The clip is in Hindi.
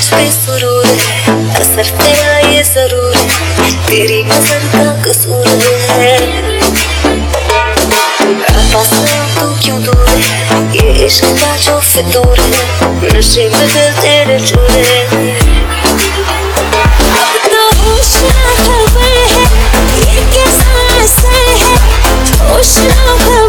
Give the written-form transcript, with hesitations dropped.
बेसुरूर है, असर तेरा ये जरूर है, तेरी नजर का कसूर है। पास तू क्यों दूर है, ये इश्क का जो फितूर है, नशे में दिल तेरे चूर है। अब तो होश ना खबर है, ये कैसा असर है, होश ना खबर